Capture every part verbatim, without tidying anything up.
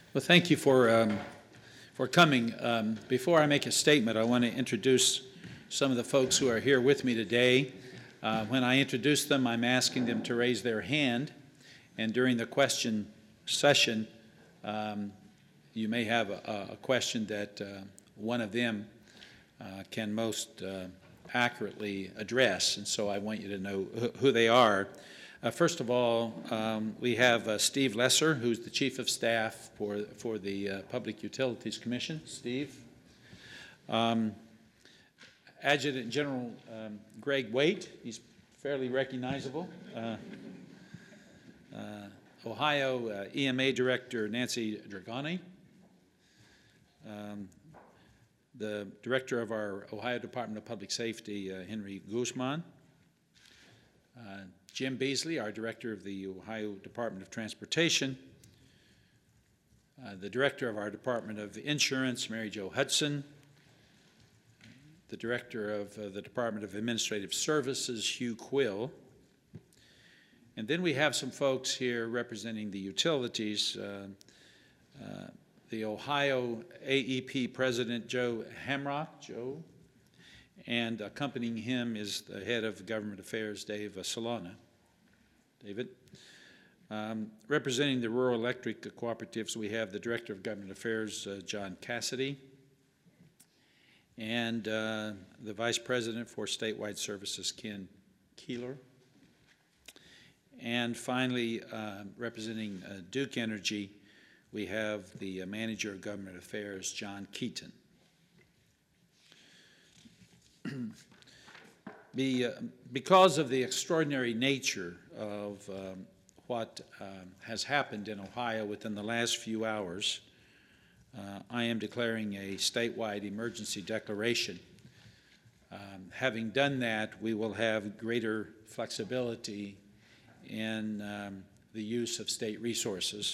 Well, thank you for, um, for coming. Um, before I make a statement, I want to introduce some of the folks who are here with me today. Uh, when I introduce them, I'm asking them to raise their hand, and during the question session, um, you may have a, a question that uh, one of them uh, can most uh, accurately address, and so I want you to know who they are. Uh, first of all, um, we have uh, Steve Lesser, who's the Chief of Staff for, for the uh, Public Utilities Commission. Steve. Um, Adjutant General um, Greg Waite, he's fairly recognizable. Uh, uh, Ohio uh, E M A Director Nancy Dragani. Um, the Director of our Ohio Department of Public Safety, uh, Henry Guzman. Uh, Jim Beasley, our Director of the Ohio Department of Transportation. Uh, the Director of our Department of Insurance, Mary Jo Hudson. The Director of uh, the Department of Administrative Services, Hugh Quill. And then we have some folks here representing the utilities. Uh, uh, the Ohio A E P President, Joe Hamrock. Joe. And accompanying him is the head of government affairs, Dave Solana. David. Um, representing the rural electric cooperatives, we have the director of government affairs, uh, John Cassidy, and uh, the vice president for statewide services, Ken Keeler. And finally, uh, representing uh, Duke Energy, we have the uh, manager of government affairs, John Keaton. Be, uh, because of the extraordinary nature of um, what um, has happened in Ohio within the last few hours, uh, I am declaring a statewide emergency declaration. Um, having done that, we will have greater flexibility in um, the use of state resources.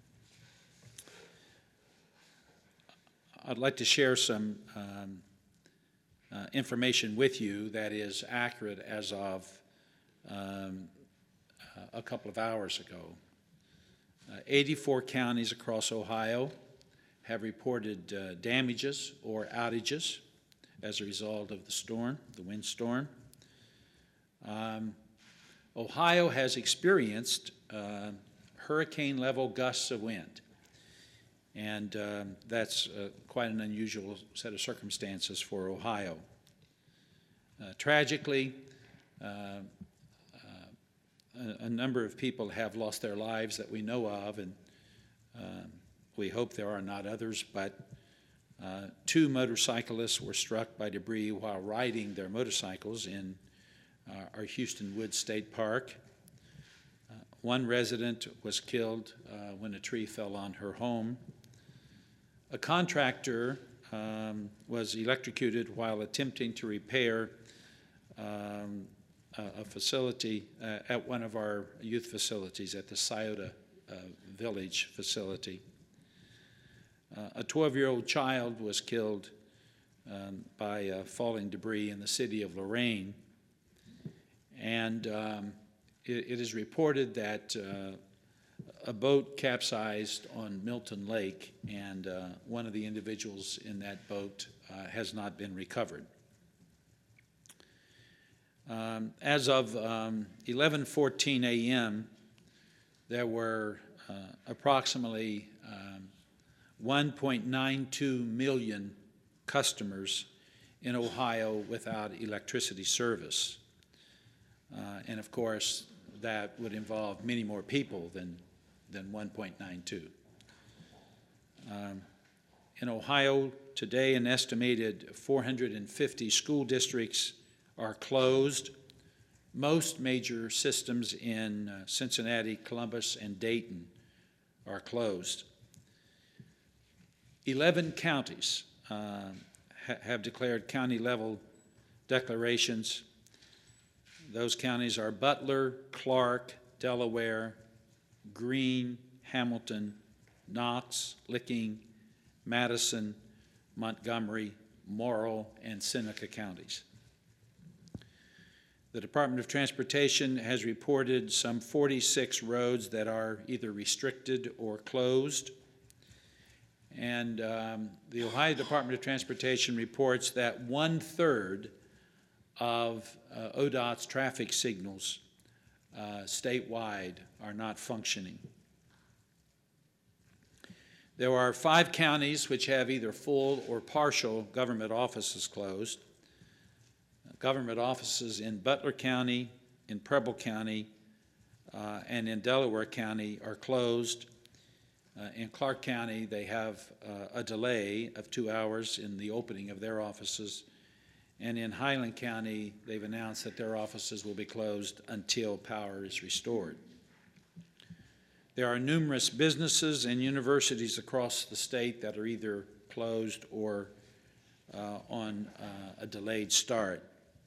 I'd like to share some um, Uh, information with you that is accurate as of um, uh, a couple of hours ago. Uh, eighty-four counties across Ohio have reported uh, damages or outages as a result of the storm, the windstorm. Um, Ohio has experienced uh, hurricane-level gusts of wind. And um, that's uh, quite an unusual set of circumstances for Ohio. Uh, tragically, uh, uh, a, a number of people have lost their lives that we know of, and um, we hope there are not others, but uh, two motorcyclists were struck by debris while riding their motorcycles in uh, our Houston Woods State Park. Uh, one resident was killed uh, when a tree fell on her home. A contractor um, was electrocuted while attempting to repair um, a, a facility uh, at one of our youth facilities at the Scioto uh, Village facility. Uh, a twelve-year-old child was killed um, by uh, falling debris in the city of Lorain. And um, it, it is reported that uh, a boat capsized on Milton Lake, and uh, one of the individuals in that boat uh, has not been recovered. Um, as of um, eleven fourteen a m, there were uh, approximately um, one point nine two million customers in Ohio without electricity service. Uh, and of course, that would involve many more people than than one point nine two. Um, in Ohio today, an estimated four hundred fifty school districts are closed. Most major systems in uh, Cincinnati, Columbus, and Dayton are closed. eleven counties uh, ha- have declared county-level declarations. Those counties are Butler, Clark, Delaware, Greene, Hamilton, Knox, Licking, Madison, Montgomery, Morrill, and Seneca counties. The Department of Transportation has reported some forty-six roads that are either restricted or closed. And um, the Ohio Department of Transportation reports that one-third of uh, O D O T's traffic signals uh, statewide are not functioning. There are five counties which have either full or partial government offices closed. Government offices in Butler County, in Preble County, uh, and in Delaware County are closed. Uh, in Clark County, they have uh, a delay of two hours in the opening of their offices. And in Highland County, they've announced that their offices will be closed until power is restored. There are numerous businesses and universities across the state that are either closed or uh, on uh, a delayed start.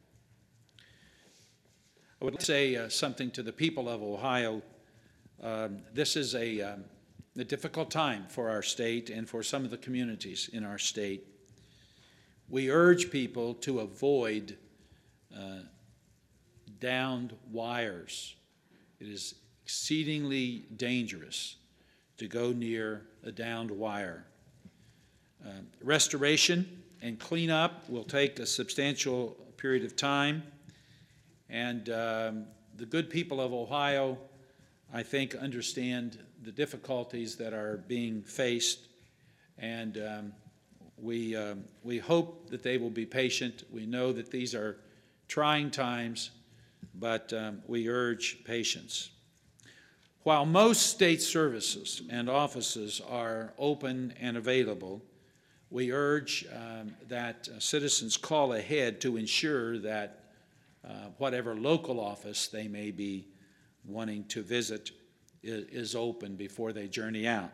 I would say uh, something to the people of Ohio. Um, this is a, um, a difficult time for our state and for some of the communities in our state. We urge people to avoid uh, downed wires. It is exceedingly dangerous to go near a downed wire. Uh, restoration and cleanup will take a substantial period of time. And um, the good people of Ohio, I think, understand the difficulties that are being faced, and um, we, um, we hope that they will be patient. We know that these are trying times, but um, we urge patience. While most state services and offices are open and available, we urge um, that uh, citizens call ahead to ensure that Uh, whatever local office they may be wanting to visit is, is open before they journey out.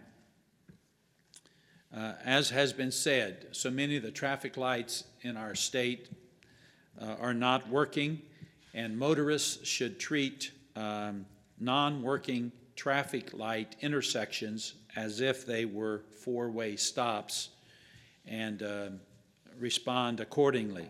Uh, as has been said, so many of the traffic lights in our state uh, are not working, and motorists should treat um, non-working traffic light intersections as if they were four-way stops and uh, respond accordingly.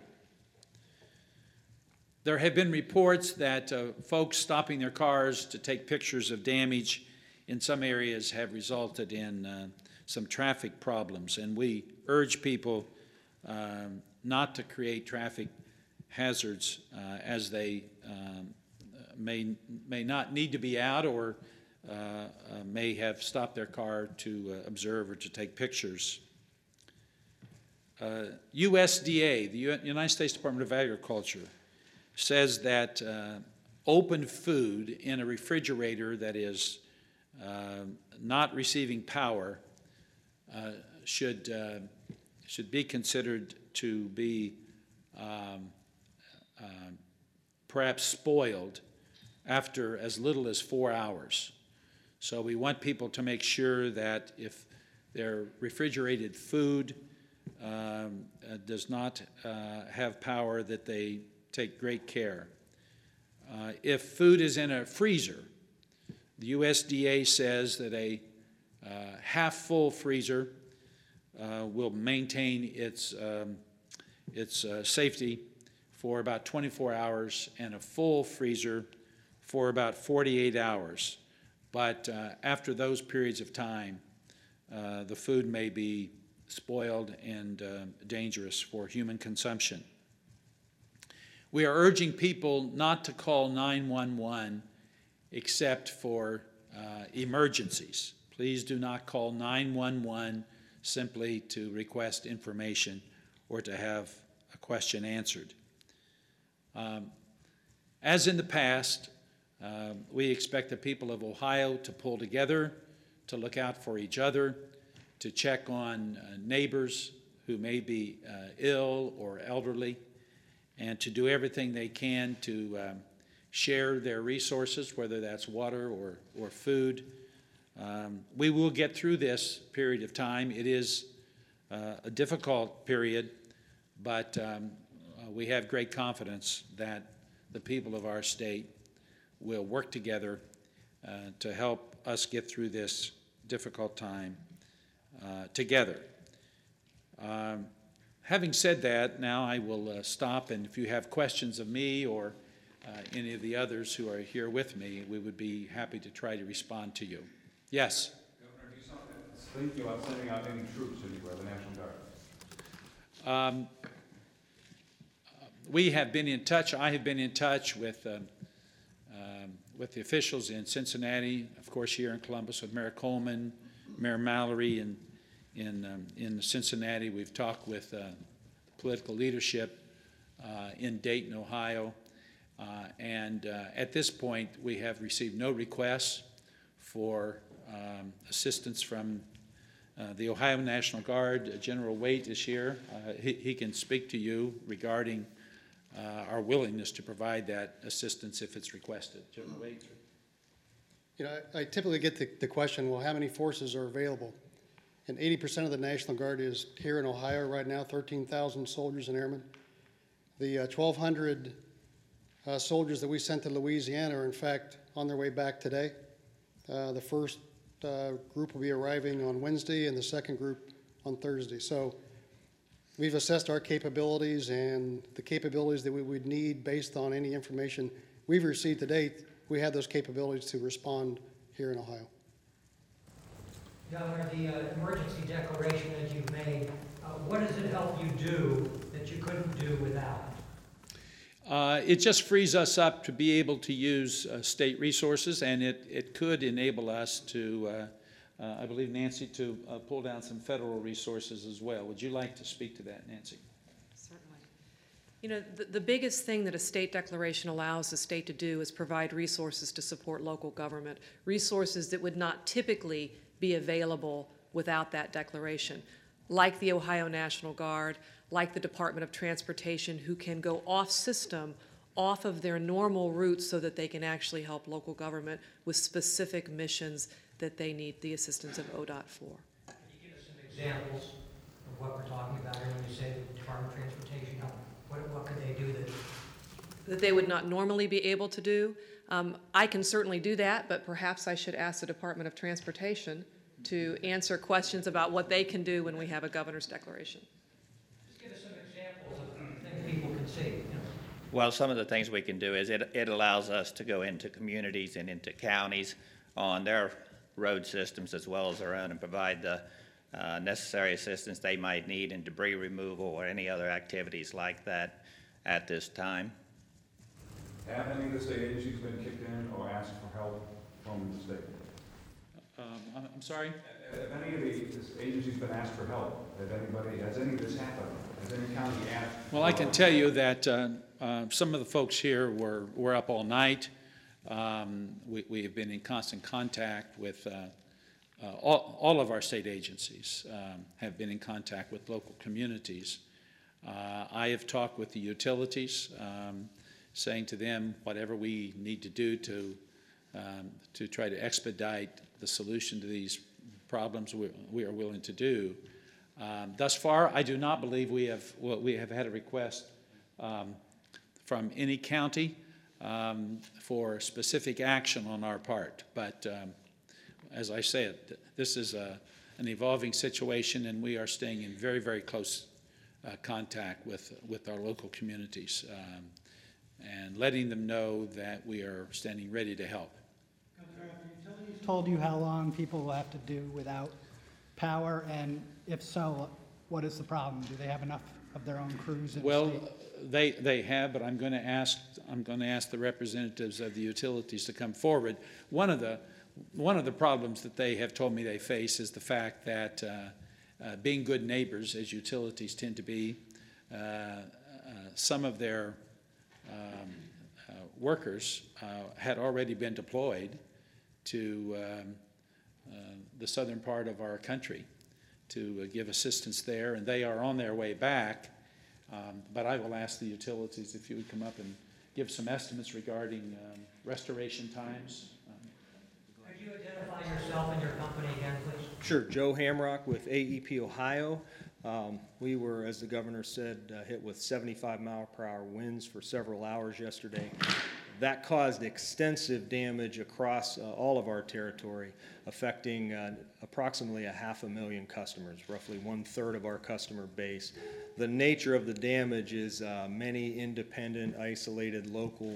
There have been reports that uh, folks stopping their cars to take pictures of damage in some areas have resulted in uh, some traffic problems, and we urge people um, not to create traffic hazards uh, as they um, may, may not need to be out or uh, uh, may have stopped their car to uh, observe or to take pictures. Uh, U S D A, the U- United States Department of Agriculture, says that uh, open food in a refrigerator that is uh, not receiving power uh, should, uh, should be considered to be um, uh, perhaps spoiled after as little as four hours. So we want people to make sure that if their refrigerated food um, uh, does not uh, have power, that they take great care. Uh, if food is in a freezer, the U S D A says that a uh, half-full freezer uh, will maintain its, um, its uh, safety for about twenty-four hours and a full freezer for about forty-eight hours. But uh, after those periods of time, uh, the food may be spoiled and uh, dangerous for human consumption. We are urging people not to call nine one one except for uh, emergencies. Please do not call nine one one simply to request information or to have a question answered. Um, as in the past, uh, we expect the people of Ohio to pull together, to look out for each other, to check on uh, neighbors who may be uh, ill or elderly, and to do everything they can to um, share their resources, whether that's water or, or food. Um, we will get through this period of time. It is uh, a difficult period, but um, uh, we have great confidence that the people of our state will work together uh, to help us get through this difficult time uh, together. Um, having said that, now I will uh, stop, and if you have questions of me or uh, any of the others who are here with me, we would be happy to try to respond to you. Yes? Governor, do something thinking about sending out any troops anywhere, the National Guard? Um, we have been in touch, I have been in touch with, um, um, with the officials in Cincinnati, of course here in Columbus with Mayor Coleman, Mayor Mallory in, in, um, in Cincinnati. We've talked with uh, political leadership uh, in Dayton, Ohio. Uh, and uh, at this point, we have received no requests for um, assistance from uh, the Ohio National Guard. Uh, General Waite is here. Uh, he, he can speak to you regarding uh, our willingness to provide that assistance if it's requested. General Waite? You know, I, I typically get the, the question, well, how many forces are available? And eighty percent of the National Guard is here in Ohio right now, thirteen thousand soldiers and airmen. The uh, twelve hundred uh, soldiers that we sent to Louisiana are in fact on their way back today. Uh, the first uh, group will be arriving on Wednesday and the second group on Thursday. So we've assessed our capabilities and the capabilities that we would need based on any information we've received to date. We have those capabilities to respond here in Ohio. Governor, the uh, emergency declaration that you've made, uh, what does it help you do that you couldn't do without it? Uh, it just frees us up to be able to use uh, state resources, and it, it could enable us to, uh, uh, I believe, Nancy, to uh, pull down some federal resources as well. Would you like to speak to that, Nancy? Certainly. You know, the, the biggest thing that a state declaration allows the state to do is provide resources to support local government, resources that would not typically be available without that declaration, like the Ohio National Guard, like the Department of Transportation, who can go off-system, off of their normal routes so that they can actually help local government with specific missions that they need the assistance of O D O T for. Can you give us some examples of what we're talking about here when you say the Department of Transportation? What, what could they do that? That they would not normally be able to do? Um, I can certainly do that, but perhaps I should ask the Department of Transportation to answer questions about what they can do when we have a governor's declaration. Just give us some examples of things people can see. You know. Well, some of the things we can do is it, it allows us to go into communities and into counties on their road systems as well as our own and provide the uh, necessary assistance they might need in debris removal or any other activities like that at this time. Have any of the state agencies been kicked in or asked for help from the state? Um, I'm- I'm sorry? Have any of the agencies been asked for help? Have anybody, has any of this happened? Has any county asked? Well, I can tell you that uh, uh, some of the folks here were, were up all night. Um, we, we have been in constant contact with uh, uh, all, all of our state agencies, um, have been in contact with local communities. Uh, I have talked with the utilities, um, saying to them whatever we need to do to, um, to try to expedite the solution to these problems we, we are willing to do. Um, thus far, I do not believe we have, well, we have had a request um, from any county um, for specific action on our part. But um, as I said, this is a, an evolving situation, and we are staying in very, very close uh, contact with, with our local communities um, and letting them know that we are standing ready to help. Governor, have the utilities told you how long people will have to do without power, and if so, what is the problem? Do they have enough of their own crews in the Well, state? they, they have, but I'm going to ask, I'm going to ask the representatives of the utilities to come forward. One of the, one of the problems that they have told me they face is the fact that uh, uh, being good neighbors, as utilities tend to be, uh, uh, some of their um, uh, workers uh, had already been deployed to um, uh, the southern part of our country to uh, give assistance there, and they are on their way back. Um, but I will ask the utilities if you would come up and give some estimates regarding um, restoration times. Um, Could you identify yourself and your company again, please? Sure, Joe Hamrock with A E P Ohio. Um, we were, as the governor said, uh, hit with seventy-five mile per hour winds for several hours yesterday. That caused extensive damage across uh, all of our territory, affecting uh, approximately a half a million customers, roughly one third of our customer base. The nature of the damage is uh, many independent, isolated, local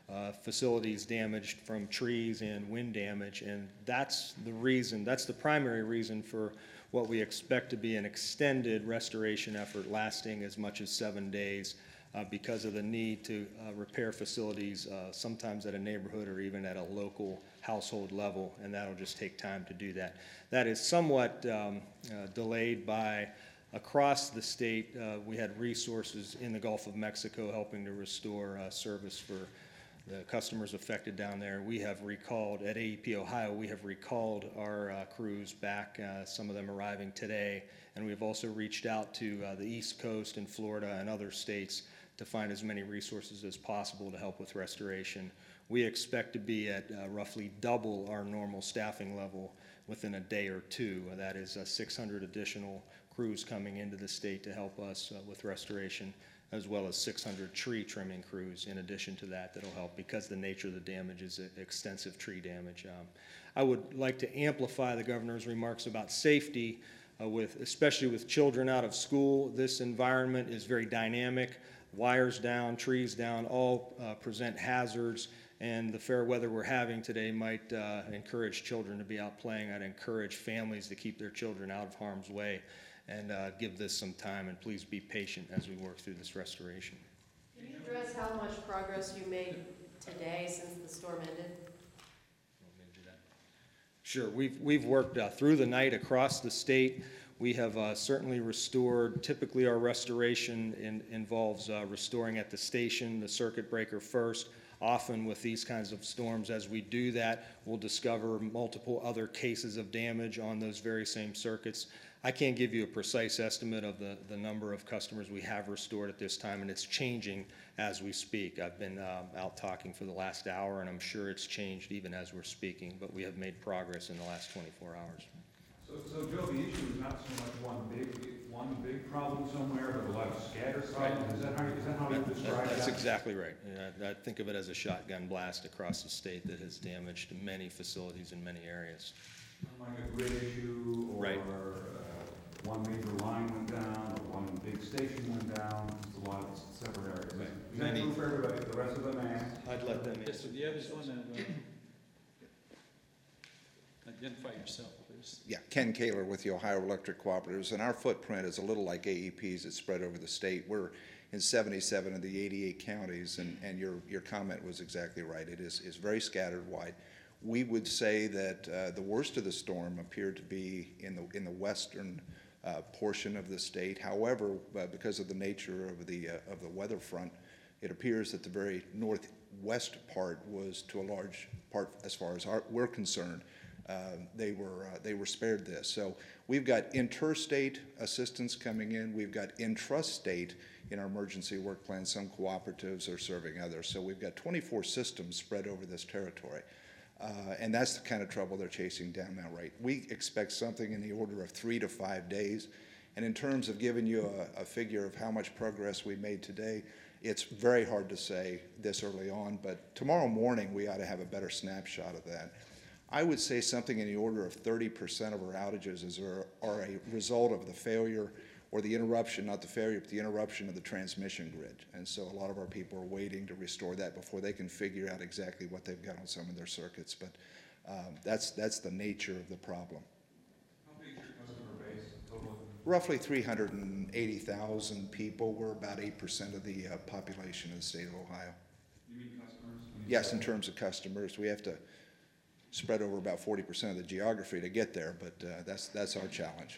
uh, facilities damaged from trees and wind damage, and that's the reason, that's the primary reason for what we expect to be an extended restoration effort lasting as much as seven days uh, because of the need to uh, repair facilities, uh, sometimes at a neighborhood or even at a local household level, and that'll just take time to do that. That is somewhat um, uh, delayed by across the state. Uh, we had resources in the Gulf of Mexico helping to restore uh, service for the customers affected down there. We have recalled, at A E P Ohio, we have recalled our uh, crews back, uh, some of them arriving today, and we've also reached out to uh, the East Coast and Florida and other states to find as many resources as possible to help with restoration. We expect to be at uh, roughly double our normal staffing level within a day or two. That is uh, six hundred additional crews coming into the state to help us uh, with restoration, as well as six hundred tree trimming crews in addition to that that'll help, because the nature of the damage is extensive tree damage. Um, I would like to amplify the governor's remarks about safety, uh, with, especially with children out of school. This environment is very dynamic. Wires down, trees down, all uh, present hazards, and the fair weather we're having today might uh, encourage children to be out playing. I'd encourage families to keep their children out of harm's way and uh, give this some time, and please be patient as we work through this restoration. Can you address how much progress you made today since the storm ended? Sure, we've, we've worked uh, through the night across the state. We have uh, certainly restored, typically our restoration in, involves uh, restoring at the station, the circuit breaker first. Often with these kinds of storms, as we do that, we'll discover multiple other cases of damage on those very same circuits. I can't give you a precise estimate of the, the number of customers we have restored at this time, and it's changing as we speak. I've been uh, out talking for the last hour, and I'm sure it's changed even as we're speaking, but we have made progress in the last twenty-four hours. So, so Joe, the issue is not so much one big, one big problem somewhere, but a lot of scattered problems. Is that how, is that how you That- describe that? That's exactly right. And I, I think of it as a shotgun blast across the state that has damaged many facilities in many areas. Like a grid issue, or Right. uh, one major line went down, or one big station went down, it's a lot of separate areas. Right. Is that true for everybody, the rest of them asked? I'd let them Yes, answer. sir. The others want to identify yourself, please. Yeah, Ken Kaler with the Ohio Electric Cooperatives, and our footprint is a little like A E P's. It's spread over the state. We're in seventy-seven of the eighty-eight counties, and, and your, your comment was exactly right. It is, is very scattered wide. We would say that uh, the worst of the storm appeared to be in the, in the western uh, portion of the state. However, uh, because of the nature of the, uh, of the weather front, it appears that the very northwest part was, to a large part, as far as our, we're concerned, Uh, they were uh, they were spared this. So we've got interstate assistance coming in. We've got intrastate in our emergency work plan. Some cooperatives are serving others. So we've got twenty-four systems spread over this territory. Uh, and that's the kind of trouble they're chasing down now, right? We expect something in the order of three to five days. And in terms of giving you a, a figure of how much progress we made today, it's very hard to say this early on, but tomorrow morning we ought to have a better snapshot of that. I would say something in the order of thirty percent of our outages is, are, are a result of the failure or the interruption, not the failure, but the interruption of the transmission grid. And so a lot of our people are waiting to restore that before they can figure out exactly what they've got on some of their circuits. But um, that's, that's the nature of the problem. How big is your customer base total? Roughly three hundred eighty thousand people. We're about eight percent of the uh, population of the state of Ohio. You mean customers? Yes, in terms of customers, we have to spread over about forty percent of the geography to get there, but uh, that's, that's our challenge.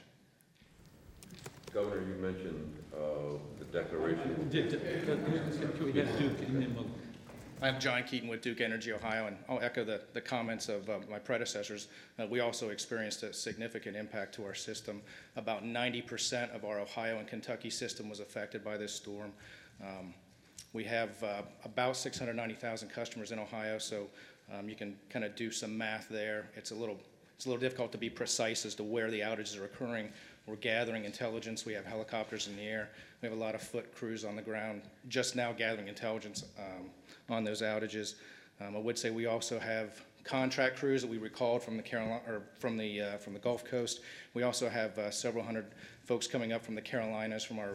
Governor, you mentioned uh, the declaration. Did- did- Can we get Duke and then we'll... I'm John Keaton with Duke Energy Ohio, and I'll echo the, the comments of uh, my predecessors. Uh, we also experienced a significant impact to our system. About ninety percent of our Ohio and Kentucky system was affected by this storm. Um, we have uh, about six hundred ninety thousand customers in Ohio, so um, you can kind of do some math there. It's a little it's a little difficult to be precise as to where the outages are occurring. We're gathering intelligence. We have helicopters in the air. We have a lot of foot crews on the ground just now gathering intelligence um, on those outages. Um, I would say we also have contract crews that we recalled from the Carolina or from the uh, from the Gulf Coast. We also have uh, several hundred folks coming up from the Carolinas, from our uh,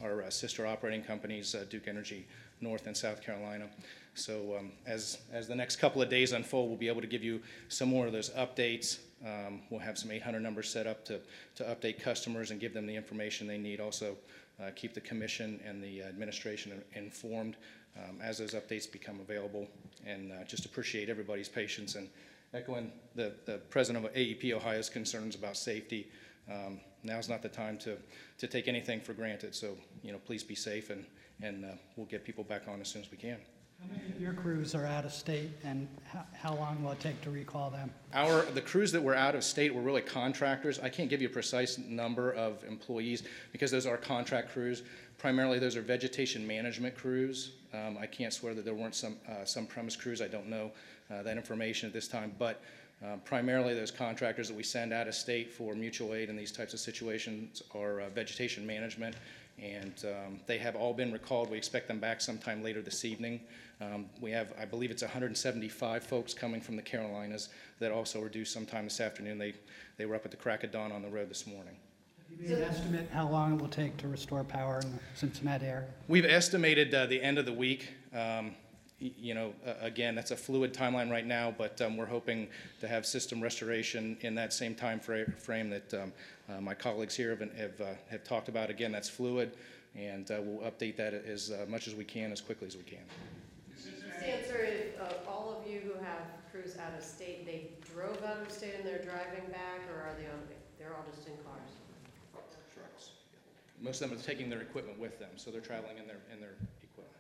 our uh, sister operating companies, uh, Duke Energy North and South Carolina. So um, as, as the next couple of days unfold, we'll be able to give you some more of those updates. Um, we'll have some eight hundred numbers set up to, to update customers and give them the information they need. Also, uh, keep the commission and the administration informed um, as those updates become available. And uh, just appreciate everybody's patience and echoing the, the president of A E P Ohio's concerns about safety. Um, now's not the time to, to take anything for granted. So, you know, please be safe, and, and uh, we'll get people back on as soon as we can. How many of your crews are out of state, and how, how long will it take to recall them? Our, the crews that were out of state were really contractors. I can't give you a precise number of employees because those are contract crews. Primarily, those are vegetation management crews. Um, I can't swear that there weren't some, uh, some premise crews. I don't know uh, that information at this time, but uh, primarily those contractors that we send out of state for mutual aid in these types of situations are uh, vegetation management, and um, they have all been recalled. We expect them back sometime later this evening. Um, we have, I believe it's one hundred seventy-five folks coming from the Carolinas that also are due sometime this afternoon. They, they were up at the crack of dawn on the road this morning. Have you made an estimate how long it will take to restore power in the Cincinnati area? We've estimated uh, the end of the week. Um, y- you know, uh, again, that's a fluid timeline right now, but um, we're hoping to have system restoration in that same time fra- frame that um, uh, my colleagues here have, have, uh, have talked about. Again, that's fluid, and uh, we'll update that as uh, much as we can, as quickly as we can. Just answer, uh, all of you who have crews out of state, they drove out of state and they're driving back, or are they on, they're all just in cars? Trucks. Most of them are taking their equipment with them, so they're traveling in their, in their equipment.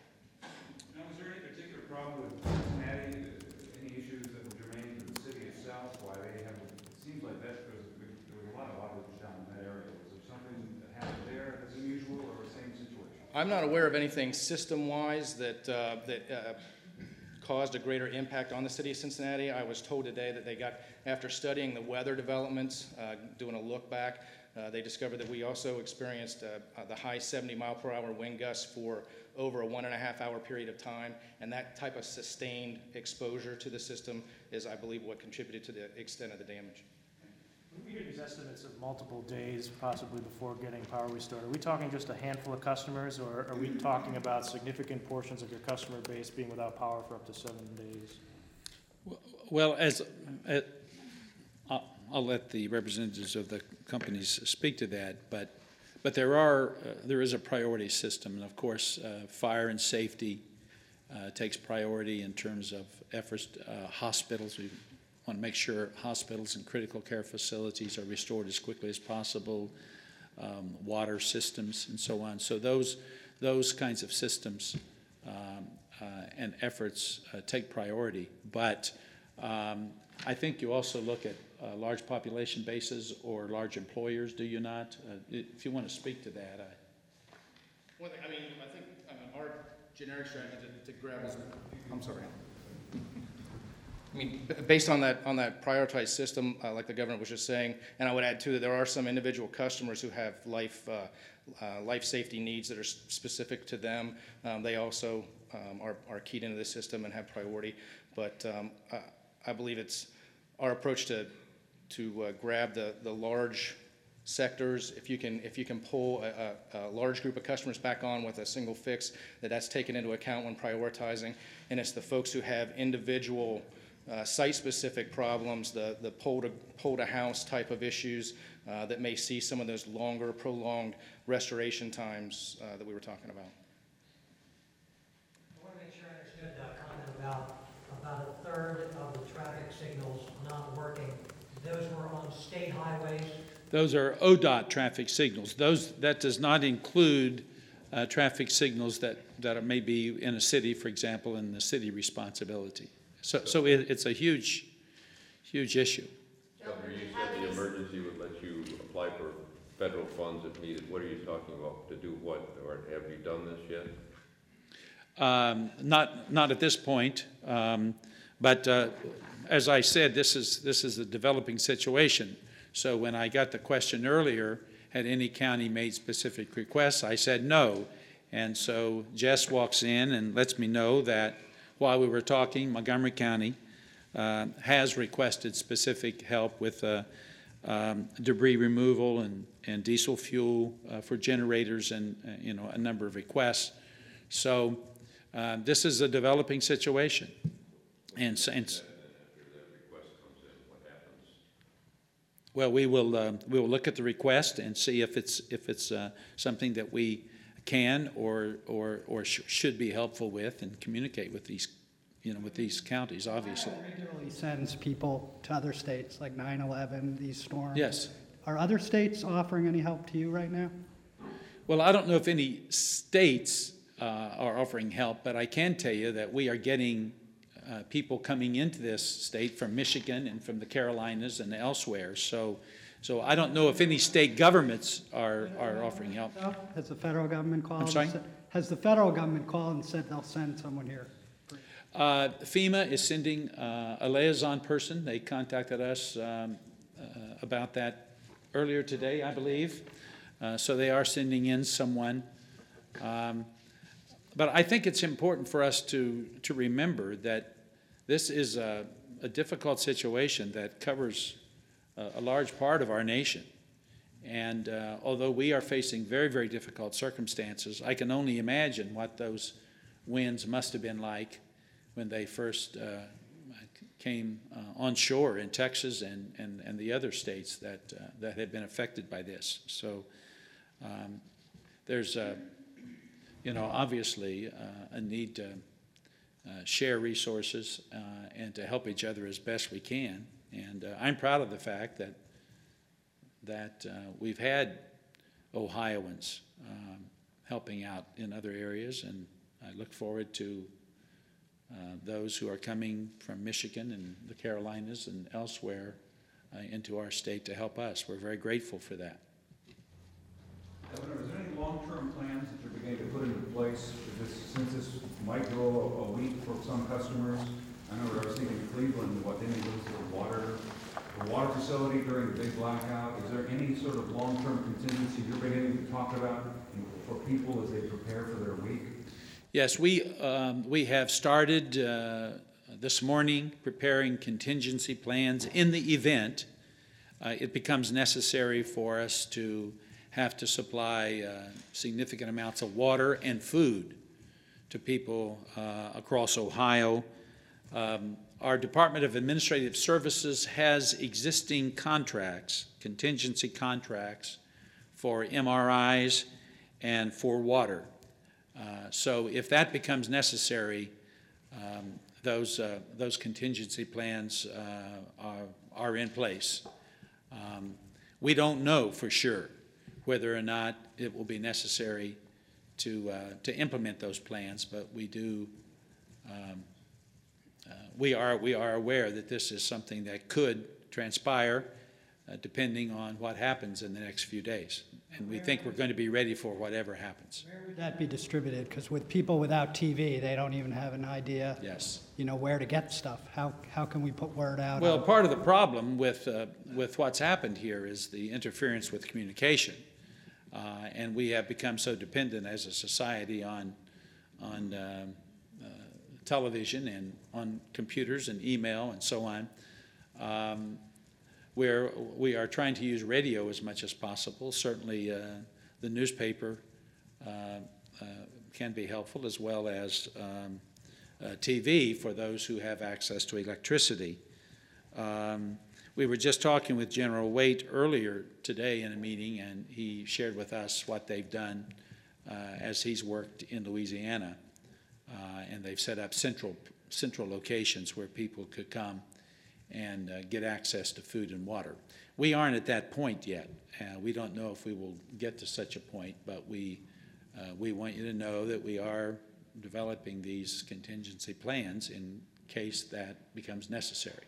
Now, is there any particular problem with Cincinnati, uh, any issues that were germane to the city itself, why they have, it seems like that, there was, there was a lot of outage down in that area. Was there something that happened there that's unusual, or the same situation? I'm not aware of anything system-wise that, uh, that uh, caused a greater impact on the city of Cincinnati. I was told today that they got, after studying the weather developments, uh, doing a look back, uh, they discovered that we also experienced uh, uh, the high seventy mile per hour wind gusts for over a one and a half hour period of time, and that type of sustained exposure to the system is, I believe, what contributed to the extent of the damage. When we hear these estimates of multiple days possibly before getting power restored, are we talking just a handful of customers, or are we talking about significant portions of your customer base being without power for up to seven days? Well, as, uh, I'll, I'll let the representatives of the companies speak to that, but, but there are, uh, there is a priority system, and of course, uh, fire and safety uh, takes priority in terms of efforts. Uh, hospitals, we want to make sure hospitals and critical care facilities are restored as quickly as possible, um, water systems and so on. So those, those kinds of systems um, uh, and efforts uh, take priority. But um, I think you also look at uh, large population bases or large employers, do you not? Uh, if you want to speak to that. I, Well, I mean, I think I mean, our generic strategy to, to grab is, I'm sorry. I mean, b- based on that on that prioritized system, uh, like the governor was just saying, and I would add too that there are some individual customers who have life uh, uh, life safety needs that are s- specific to them. Um, they also um, are are keyed into the system and have priority. But um, I, I believe it's our approach to to uh, grab the the large sectors. If you can if you can pull a, a, a large group of customers back on with a single fix, that that's taken into account when prioritizing. And it's the folks who have individual Uh, site-specific problems, the, the pole to, pole to house type of issues uh, that may see some of those longer, prolonged restoration times uh, that we were talking about. I want to make sure I understood that comment about, about a third of the traffic signals not working. Those were on state highways? those are O D O T traffic signals. Those, that does not include uh, traffic signals that, that are maybe in a city, for example, in the city responsibility. So, so it, it's a huge, huge issue. Governor, you said the emergency would let you apply for federal funds if needed. What are you talking about? To do what? Or have you done this yet? Um, not, not at this point. Um, but uh, as I said, this is this is a developing situation. So when I got the question earlier, had any county made specific requests? I said no. And so Jess walks in and lets me know that while we were talking, Montgomery County uh, has requested specific help with uh, um, debris removal and, and diesel fuel uh, for generators and, uh, you know, a number of requests. So uh, this is a developing situation. And, s- and s- well, we will, uh, we will look at the request and see if it's, if it's uh, something that we can or, or, or sh- should be helpful with and communicate with these, you know, with these counties, obviously. Regularly sends people to other states, like nine eleven, these storms. Yes. Are other states offering any help to you right now? Well, I don't know if any states uh, are offering help, but I can tell you that we are getting uh, people coming into this state from Michigan and from the Carolinas and elsewhere. So, so I don't know if any state governments are, are offering help. Has the federal government called? I'm sorry? and said- Has the federal government called and said they'll send someone here? Uh, FEMA is sending uh, a liaison person. They contacted us um, uh, about that earlier today, I believe. Uh, so they are sending in someone. Um, but I think it's important for us to, to remember that this is a, a difficult situation that covers a, a large part of our nation. And uh, although we are facing very, very difficult circumstances, I can only imagine what those winds must have been like when they first uh, came uh, onshore in Texas and, and, and the other states that, uh, that had been affected by this. So um, there's, uh, you know, obviously uh, a need to uh, share resources uh, and to help each other as best we can. And uh, I'm proud of the fact that, that uh, we've had Ohioans um, helping out in other areas, and I look forward to Uh, those who are coming from Michigan and the Carolinas and elsewhere uh, into our state to help us. We're very grateful for that. Governor, is there any long-term plans that you're beginning to put into place? This, since this might go a, a week for some customers, I know I was thinking Cleveland, what they need to lose their water, the water facility during the big blackout. Is there any sort of long-term contingency you're beginning to talk about for people as they prepare for their week? Yes, we, um, we have started uh, this morning preparing contingency plans in the event uh, it becomes necessary for us to have to supply uh, significant amounts of water and food to people uh, across Ohio. Um, our Department of Administrative Services has existing contracts, contingency contracts for M R Is and for water. Uh, so if that becomes necessary, um, those, uh, those contingency plans uh, are, are in place. Um, we don't know for sure whether or not it will be necessary to, uh, to implement those plans, but we do, um, uh, we are, we are aware that this is something that could transpire uh, depending on what happens in the next few days. And we think we're going to be ready for whatever happens. Where would that be distributed? Because with people without T V, they don't even have an idea, Yes. you know, where to get stuff. How, how can we put word out? Well, on- part of the problem with, uh, with what's happened here is the interference with communication. Uh, and we have become so dependent as a society on, on um, uh, television and on computers and email and so on. Um, where we are trying to use radio as much as possible. Certainly uh, the newspaper uh, uh, can be helpful, as well as um, uh, T V for those who have access to electricity. Um, we were just talking with General Waite earlier today in a meeting, and he shared with us what they've done uh, as he's worked in Louisiana. Uh, and they've set up central, central locations where people could come and uh, get access to food and water. We aren't at that point yet. Uh, we don't know if we will get to such a point, but we, uh, we want you to know that we are developing these contingency plans in case that becomes necessary.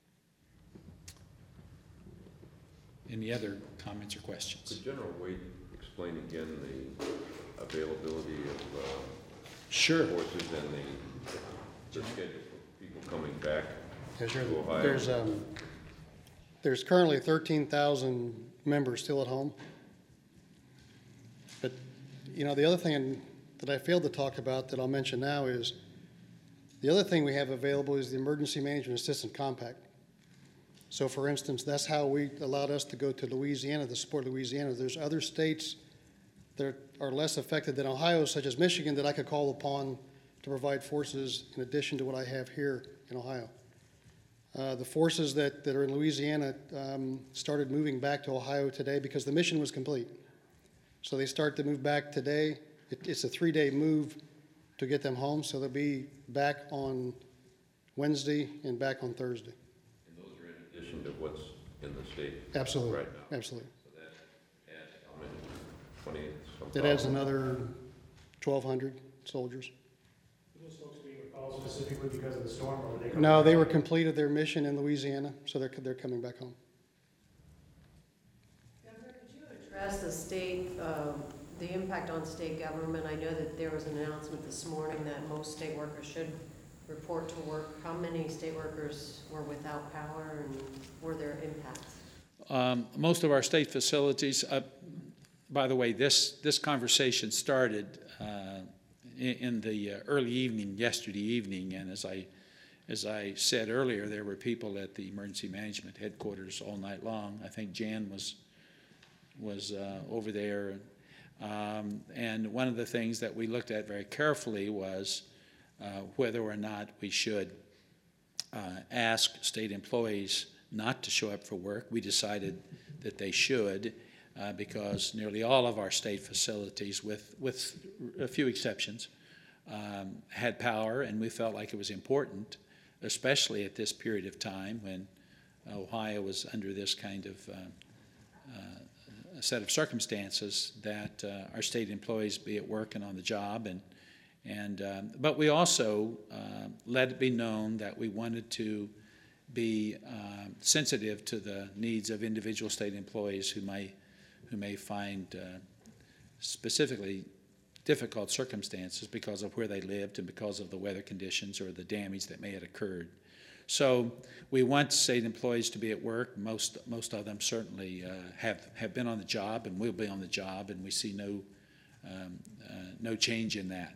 Any other comments or questions? Could General Waite explain again the availability of uh, Sure. horses and the, the schedule for people coming back? Yeah, sure. to Ohio? There's, um, there's currently thirteen thousand members still at home. But, you know, the other thing that I failed to talk about that I'll mention now is the other thing we have available is the Emergency Management Assistance Compact. So for instance, that's how we allowed us to go to Louisiana to support Louisiana. There's other states that are less affected than Ohio, such as Michigan, that I could call upon to provide forces in addition to what I have here in Ohio. Uh, the forces that, that are in Louisiana um, started moving back to Ohio today because the mission was complete. So they start to move back today. It, it's a three-day move to get them home, so they'll be back on Wednesday and back on Thursday. And those are in addition to what's in the state Absolutely, right now? absolutely. So that adds how many, twenty, some That adds thousand? another twelve hundred soldiers. Are those folks being recalled specifically because of the storm, or were they? No, they were completed their mission in Louisiana, so they're, they're coming back home. Governor, could you address the state, um, the impact on state government? I know that there was an announcement this morning that most state workers should report to work. How many state workers were without power, and were there impacts? Um, most of our state facilities, uh, by the way, this, this conversation started uh, in, in the uh, early evening, yesterday evening, and as I, as I said earlier, there were people at the emergency management headquarters all night long. I think Jan was, was uh, over there. Um, and one of the things that we looked at very carefully was uh, whether or not we should uh, ask state employees not to show up for work. We decided that they should uh, because nearly all of our state facilities, with, with a few exceptions, um, had power, and we felt like it was important, especially at this period of time when Ohio was under this kind of uh, uh, a set of circumstances, that uh, our state employees be at work and on the job. And, and um, but we also uh, let it be known that we wanted to be uh, sensitive to the needs of individual state employees who may, who may find uh, specifically difficult circumstances because of where they lived and because of the weather conditions or the damage that may have occurred. So we want state employees to be at work. Most, most of them certainly uh, have, have been on the job and will be on the job, and we see no, um, uh, no change in that.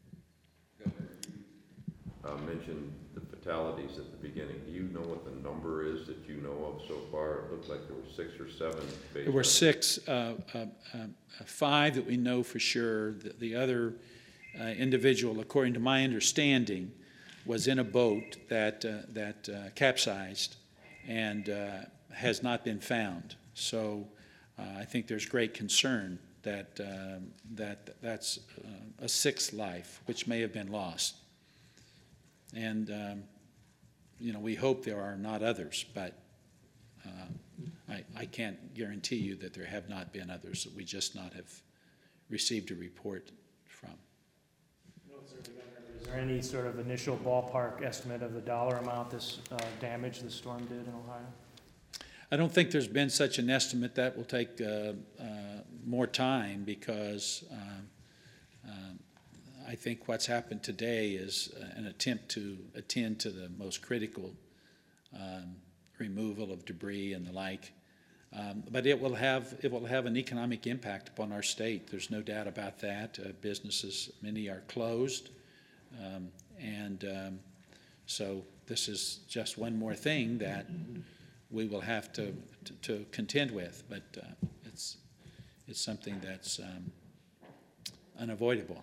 Uh, mentioned the fatalities at the beginning. Do you know what the number is that you know of so far? It looks like there were six or seven. based There were on- six, uh, uh, uh, five that we know for sure. The, the other uh, individual, according to my understanding, was in a boat that, uh, that uh, capsized and uh, has not been found. So uh, I think there's great concern that, um, that that's uh, a sixth life, which may have been lost. And, um, you know, we hope there are not others, but uh, I, I can't guarantee you that there have not been others that we just not have received a report from. Is there any sort of initial ballpark estimate of the dollar amount this uh, damage the storm did in Ohio? I don't think there's been such an estimate. That will take uh, uh, more time because um, um, I think what's happened today is an attempt to attend to the most critical um, removal of debris and the like. Um, but it will have it will have an economic impact upon our state. There's no doubt about that. Uh, businesses, many are closed, um, and um, so this is just one more thing that we will have to to, to contend with. But uh, it's it's something that's um, unavoidable.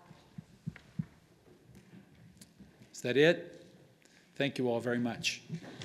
Is that it? Thank you all very much.